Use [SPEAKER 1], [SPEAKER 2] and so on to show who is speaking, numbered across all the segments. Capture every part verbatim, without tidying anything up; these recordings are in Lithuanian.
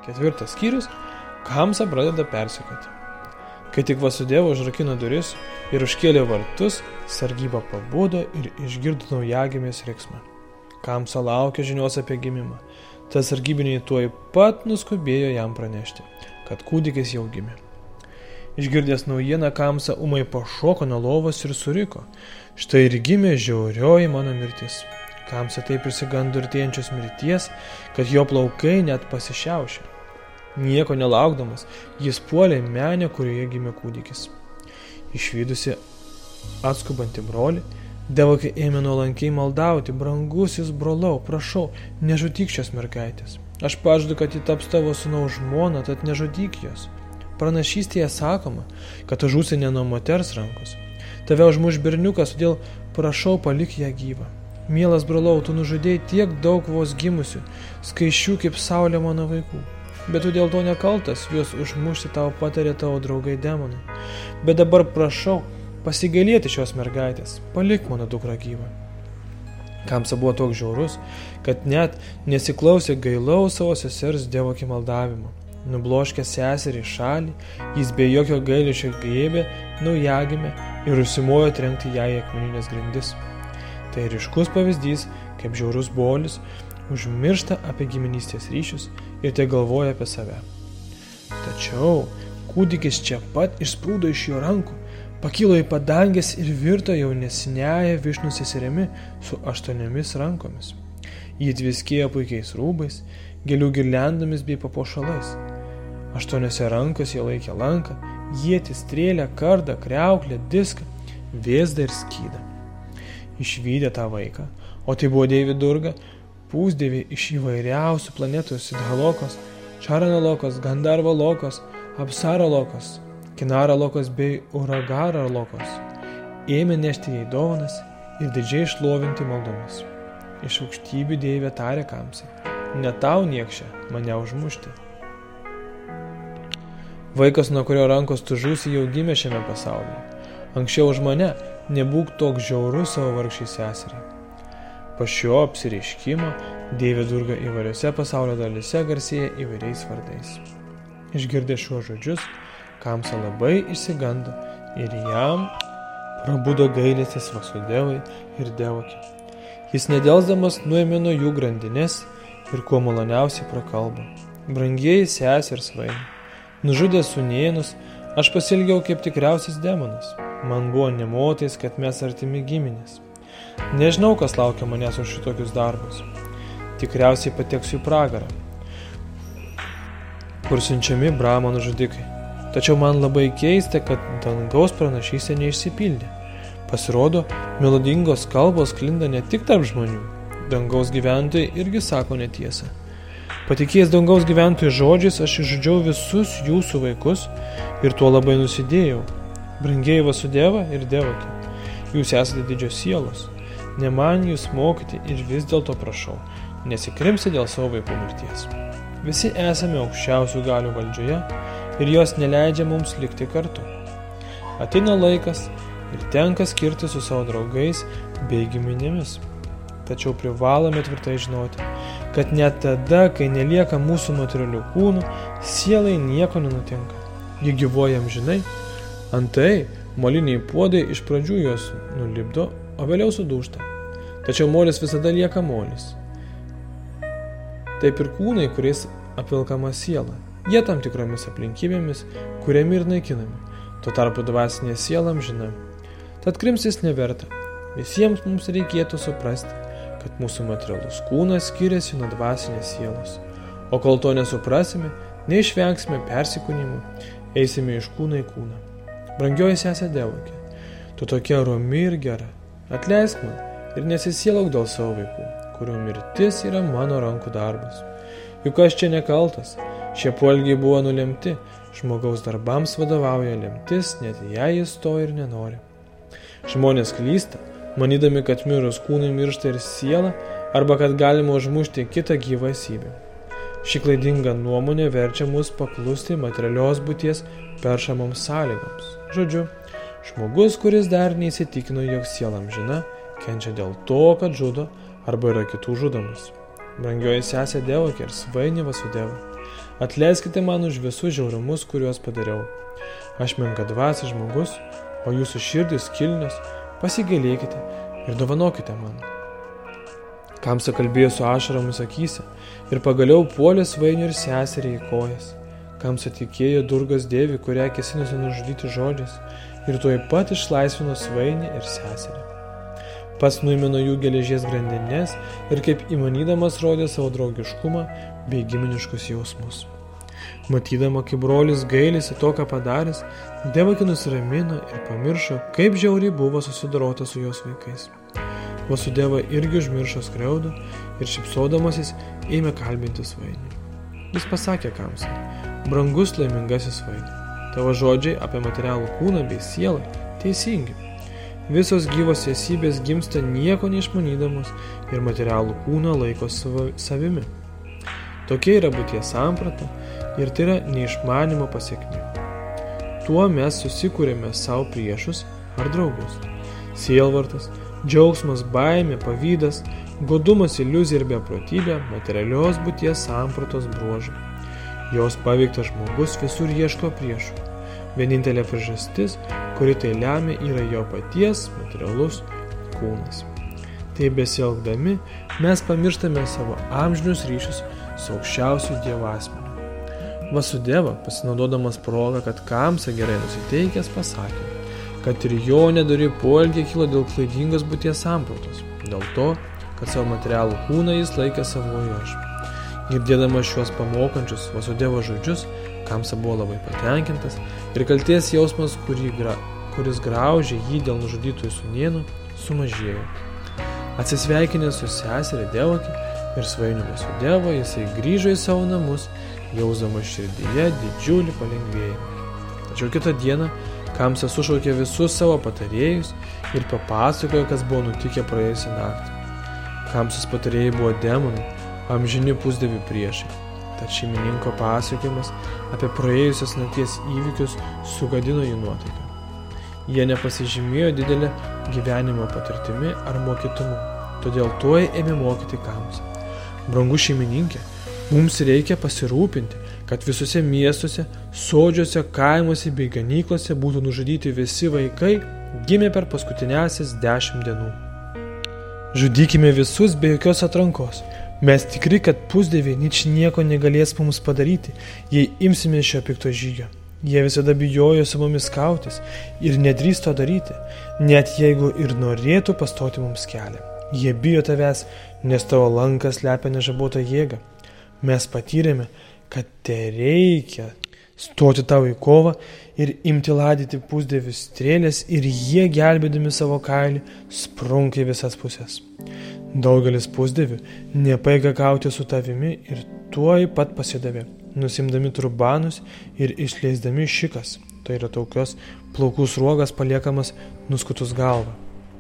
[SPEAKER 1] Ketvirtas skyrius. Kamsa pradeda persekioti. Kai tik Vasudeva užrakino duris ir užkėlė vartus, sargyba pabudo ir išgirdo naujagimės riksmą. Kamsa laukė žinios apie gimimą. Tas sargybiniai tuoj pat nuskubėjo jam pranešti, kad kūdikis jau gimė. Išgirdęs naujieną, Kamsa ūmai pašoko nuo lovos ir suriko. Štai ir gimė žiaurioji mano mirtis. Kamsa taip prisigando artėjančios mirties, kad jo plaukai net pasišiaušė. Nieko nelaukdamas, jis puolė menę, kurioje gimė kūdikis. Išvydusi atskubantį brolį, Devakė ėmė nuolankiai maldauti: brangusis brolau, prašau, nežudyk šios mergaitės. Aš pažadu, kad ji taps tavo sūnaus žmona, tad nežudyk jos. Pranašystėje sakoma, kad tu žūsi ne nuo moters rankos. Tave užmuš berniukas, todėl prašau, palik ją gyvą. Mielas brolau, tu nužudėjai tiek daug vos gimusių, skaičių kaip saulė mano vaikų. Bet tu dėl to nekaltas, juos užmušti tau patarė tavo draugai demonai. Bet dabar prašau pasigailėti šios mergaitės, palik mano dukrą gyvą. Kamsa buvo toks žiaurus, kad net nesiklausė gailaus savo sesers Devakė maldavimo. Nubloškęs seserį į šalį, jis be jokio gailesčio griebė naujagimę ir užsimojo trenkti ją į akmeninės grindis. Tai ryškus pavyzdys, kaip žiaurus brolis užmiršta apie giminystės ryšius ir te galvoja apie save. Tačiau kūdikis čia pat išsprūdo iš jo rankų, pakilo į padangės ir virto jaunesniąja Višnų seserimi su aštuoniomis rankomis. Jį tviskėjo puikiais rūbais, gėlių girliandomis bei papuošalais. Aštuoniose rankose jie laikė lanką, ietį, strėlę, kardą, kriauklę, diską, vėzdą ir skydą. Išvydę tą vaiką, o tai buvo Devi Durga, pusdieviai iš įvairiausių planetų: Sidhalokos, Čaranalokos, Gandarvalokos, Apsaralokos, Kinaralokos bei Uragaralokos, ėmė nešti jai dovanas ir didžiai šlovinti maldomis. Iš aukštybių Deivė tarė Kamsai: ne tau niekšė mane užmušti. Vaikas, nuo kurio rankos tu žūsi, jau gimė šiame pasaulyje. Anksčiau už mane nebūk toks žiaurus savo vargšiai seseriai. Po šio apsireiškimo Deivė Durga įvairiose pasaulio dalyse garsėja įvairiais vardais. Išgirdė šiuos žodžius, Kamsa labai išsigando ir jam prabudo gailestis Vasudevai ir Devakė. Jis nedelsdamas nuėmė nuo jų grandines ir kuo maloniausiai prakalbo: brangieji sesers svaini, nužudęs sūnėnus, aš pasielgiau kaip tikriausias demonas. Man buvo nemotais, kad mes artimi giminės. Nežinau, kas laukia manęs už šitokius darbus. Tikriausiai pateksiu į pragarą, kur siunčiami Brahmanų žudikai. Tačiau man labai keista, kad dangaus pranašystė neišsipildė. Pasirodo, melodingos kalbos sklinda ne tik tarp žmonių. Dangaus gyventojai irgi sako netiesą. Patikėjęs dangaus gyventojų žodžiais, aš išžudžiau visus jūsų vaikus ir tuo labai nusidėjau. Brangieji Vasudeva ir Devakė, jūs esate didžios sielos. Ne man jūs mokyti ir vis dėlto prašau, nesikrimsti dėl savo vaikų mirties. Visi esame aukščiausių galių valdžioje ir jos neleidžia mums likti kartu. Ateina laikas ir tenka skirti su savo draugais bei giminėmis. Tačiau privalome tvirtai žinoti, kad net tada, kai nelieka mūsų materialių kūnų, sielai nieko nenutinka. Ji gyvuoja amžinai. Antai moliniai puodai iš pradžių jos nulipdo, o vėliau sudūžta. Tačiau molis visada lieka molis. Taip ir kūnai, kuriais apvilkama siela. Jie tam tikromis aplinkybėmis kuriami ir naikinami. Tuo tarpu dvasinė siela amžina. Tad krimsis neverta. Visiems mums reikėtų suprasti, kad mūsų materialus kūnas skiriasi nuo dvasinės sielos. O kol to nesuprasime, neišvengsime persikūnimų, eisime iš kūno į kūną. Brangioji sesė Devakė, tu tokia rami ir gera. Atleisk man ir nesisielauk dėl savo vaikų, kurių mirtis yra mano rankų darbas. Juk aš čia nekaltas. Šie poelgiai buvo nulemti. Žmogaus darbams vadovauja lemtis, net jei jis to ir nenori. Žmonės klysta, manydami, kad mirus kūnui miršta ir siela, arba kad galima užmušti kitą gyvą esybę. Ši klaidinga nuomonė verčia mus paklusti materialios būties peršamoms sąlygoms. Žodžiu, žmogus, kuris dar neįsitikino, jog siela amžina, kenčia dėl to, kad žudo arba yra kitų žudomas. Brangioji sesė Devakė ir svaini Vasudeva, atleiskite man už visus žiaurumus, kuriuos padariau. Aš menkadvasis žmogus, o jūsų širdys kilnios, pasigailėkite ir dovanokite man. Kamsa kalbėjo su ašaromis akyse ir pagaliau puolė svainį ir seserį į kojas. Kamsa tikėjo Durgos dievi, kurią kėsinosi nužudyti žodžiais, ir tuoj pat išlaisvino svainį ir seserį. Pats nuėmė nuo jų geležies grandinės ir kaip įmanydamas rodė savo draugiškumą bei giminiškus jausmus. Matydama, kaip brolis gailisi to, ką padaręs, Devaki nusiramino ir pamiršo, kaip žiauriai buvo susidorota su jos vaikais. Vasudeva irgi užmiršo skriaudą ir šypsodamasis ėmė kalbinti svainį. Jis pasakė Kamsai: brangus laimingasis svaini, tavo žodžiai apie materialų kūną bei sielą teisingi. Visos gyvos esybės gimsta nieko neišmanydamos ir materialų kūną laiko savimi. Tokia yra būties samprata ir tai yra neišmanimo pasekmė. Tuo mes susikūrėme savo priešus ar draugus. Sielvartas, džiaugsmas, baimė, pavydas, godumas, iliuzija ir beprotybė – materialios būties sampratos bruožai. Jos paveiktas žmogus visur ieško priešų. Vienintelė priežastis, kuri tai lemia, yra jo paties materialus kūnas. Tai besielgdami mes pamirštame savo amžinius ryšius su aukščiausiu Dievo asmeniu. Vasudeva, pasinaudodamas progą, kad Kamsa gerai nusiteikęs, pasakė, kad ir jo nedori poelgiai kilo dėl klaidingos būties sampratos, dėl to, kad savo materialų kūną jis laikė savoju aš. Girdėdamas šiuos pamokančius Vasudevo žodžius, Kamsa buvo labai patenkintas ir kalties jausmas, kurį gra, kuris graužė jį dėl nužudytųjų sūnėnų, sumažėjo. Atsisveikinęs su seserį Devaki ir svainiu Vasudevo, jisai grįžo į savo namus, jausdamas širdyje didžiulį palengvėjimą. Tačiau kitą dieną Kamsa sušaukė visus savo patarėjus ir papasakojo, kas buvo nutikę praėjusią naktį. Kamsos patarėjai buvo demonai, amžini pusdievių priešai. Tad šeimininko pasakojimas apie praėjusios nakties įvykius sugadino jų nuotaiką. Jie nepasižymėjo didelę gyvenimo patirtimi ar mokytumu, todėl tuoj ėmė mokyti Kamsą. Brangus šeimininkė, mums reikia pasirūpinti, kad visuose miestuose, sodžiuose, kaimuose bei ganyklose būtų nužudyti visi vaikai gimę per paskutiniąsias dešimt dienų. Žudykime visus be jokios atrankos. Mes tikri, kad pusdieviai ničnieko negalės mums padaryti, jei imsime šio pikto žygio. Jie visada bijojo su mumis kautis ir nedrįs to daryti, net jeigu ir norėtų pastoti mums kelią. Jie bijo tavęs, nes tavo lankas slepia nežabotą jėgą. Mes patyrėme, kad tereikia stoti tau į kovą ir imti ladyti pusdievių strėlės ir jie, gelbėdami savo kailį, sprunka į visas pusės. Daugelis pusdievių nepajėgė kauti su tavimi ir tuoj pat pasidavė, nusimdami turbanus ir išleisdami šikas, tai yra tokios plaukų sruogas paliekamas nuskutus galvą.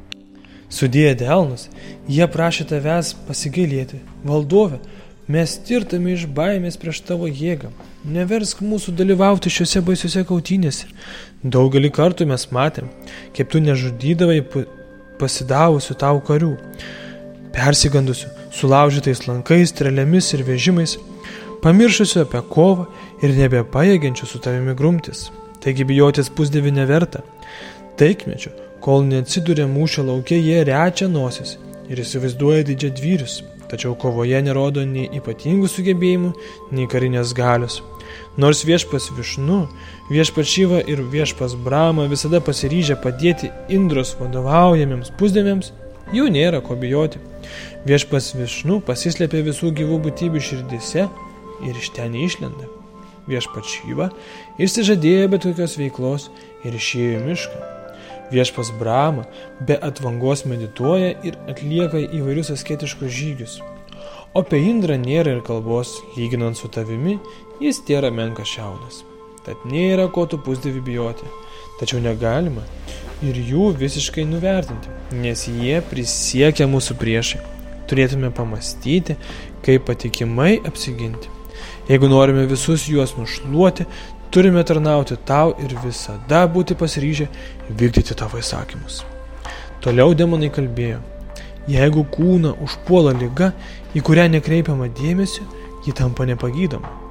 [SPEAKER 1] Sudėję delnus, jie prašė tavęs pasigailėti. Valdove, mes tirtame iš baimės prieš tavo jėgą. Neversk mūsų dalyvauti šiuose baisiuose kautynėse. Daugelį kartų mes matėm, kaip tu nežudydavai pasidavusių tau karių, persigandusių, sulaužytais lankais, strėlėmis ir vežimais, pamiršusių apie kovą ir nebepajėgiančių su tavimi grumtis. Taigi bijotis pusdievių neverta. Taikmečiu, kol neatsidūrė mūšio lauke, jie rečia nosis ir įsivaizduoja didžiadvyrius, tačiau kovoje nerodo nei ypatingų sugebėjimų, nei karinės galios. Nors viešpas Višnu, viešpas Šiva ir viešpas Brahma visada pasiryžę padėti Indros vadovaujamiems pusdieviams, jų nėra ko bijoti. Viešpas Višnu pasislėpė visų gyvų būtybių širdyse ir iš ten išlenda. Viešpas Šiva išsižadėjo bet kokios veiklos ir išėjo į mišką. Viešpas Brahma be atvangos medituoja ir atlieka įvairius asketiškus žygius. O apie Indrą nėra ir kalbos, lyginant su tavimi, jis tėra menkas šiaudas. Tad nėra ko tu pusdievį bijoti, tačiau negalima ir jų visiškai nuvertinti, nes jie prisiekia mūsų priešai. Turėtume pamastyti, kaip patikimai apsiginti. Jeigu norime visus juos nušluoti, turime tarnauti tau ir visada būti pasiryžę vykdyti tavo įsakymus. Toliau demonai kalbėjo, jeigu kūną užpuola liga, į kurią nekreipiama dėmesio, ji tampa nepagydoma.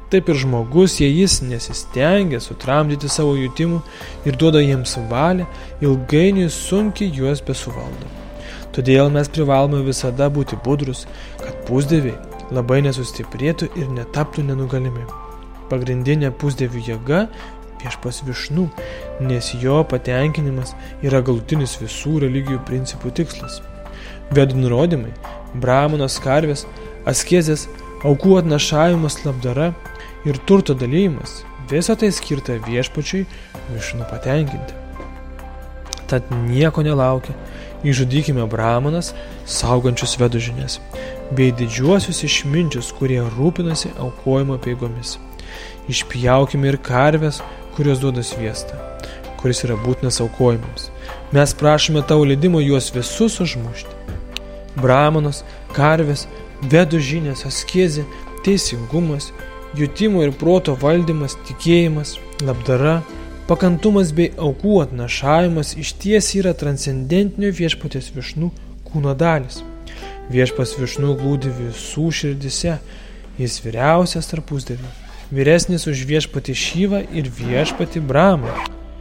[SPEAKER 1] Taip ir žmogus, jei jis nesistengia sutramdyti savo jutimų ir duoda jiems valią, ilgainiui sunkiai juos besuvaldo. Todėl mes privalome visada būti budrus, kad pusdieviai labai nesustiprėtų ir netaptų nenugalimi. Pagrindinė pusdievių jėga viešpats Višnu, nes jo patenkinimas yra galutinis visų religijų principų tikslas. Vedų nurodymai, brahmanos karvės, askezės, aukų atnašavimas, labdara ir turto dalymas, viso tai skirta viešpačiui Višnu patenkinti. Tad nieko nelaukia, išžudykime brahmanas, saugančius vedų žinias, bei didžiuosius išminčius, kurie rūpinasi aukojimo peigomis. Išpjaukime ir karvės, kurios duoda sviestą, kuris yra būtinas aukojimams. Mes prašome tau leidimo juos visus užmušti. Brahmanos, karvės, vedų žinias, askezė, teisingumas, jutimo ir proto valdymas, tikėjimas, labdara, pakantumas bei aukų atnašavimas išties yra transcendentinio viešpaties Višnu kūno dalis. Viešpas Višnu glūdi visų širdise, jis vyriausias tarp pusdievių, vyresnis už viešpatį Šyvą ir viešpatį Brahmą.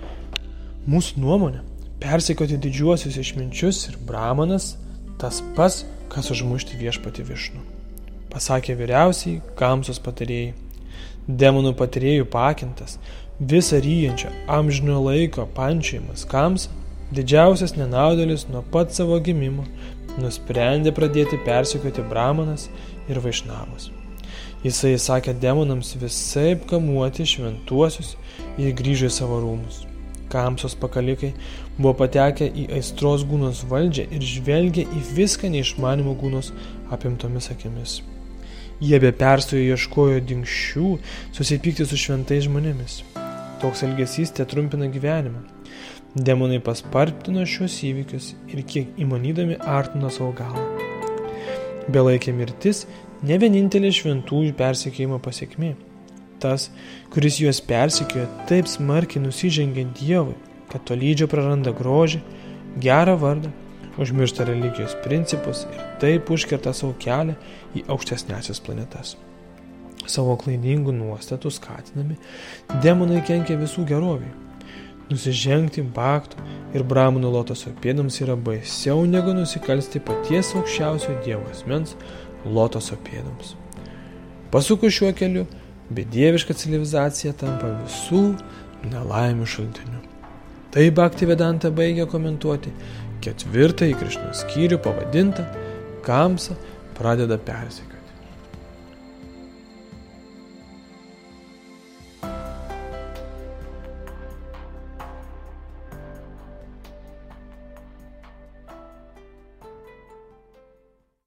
[SPEAKER 1] Mūsų nuomonė, persekioti didžiuosius išminčius ir Brahmanas tas pas, kas užmušti viešpatį Višnu. Pasakė vyriausiai Kamsos patarėjai. Demonų patarėjų pakintas, visą ryjančio amžino laiko pančiojimas Kamsa, didžiausias nenaudelis nuo pat savo gimimo, nusprendė pradėti persekioti Brahmanas ir Vaišnavus. Jisai sakė demonams visaip kamuoti šventuosius ir grįžo į savo rūmus. Kamsos pakalikai buvo patekę į aistros gūnos valdžią ir žvelgė į viską neišmanimo gūnos apimtomis akimis. Jie be perstojo ieškojo dinkščių susipykti su šventais žmonėmis. Toks elgesys te trumpina gyvenimą. Demonai paspartino šios įvykius ir kiek įmanydami artino savo galą. Belaikė mirtis ne vienintelė šventųjų persekiojimo pasekmė. Tas, kuris juos persekiojo, taip smarkiai nusižengė Dievui, kad tolydžio praranda grožį, gerą vardą, užmiršta religijos principus ir taip užkerta savo kelią į aukštesniąsias planetas. Savo klaidingų nuostatų skatinami, demonai kenkia visų geroviai. Nusižengti baktų ir brahmanų lotoso pėdams yra baisiau negu nusikalsti paties aukščiausio Dievo asmens lotoso pėdams. Pasukus šiuo keliu, bedieviška civilizacija tampa visų nelaimių šaltiniu. Tai Bhaktivedanta baigia komentuoti ketvirtąjį Krišnos skyrių pavadintą Kamsa pradeda persekioti.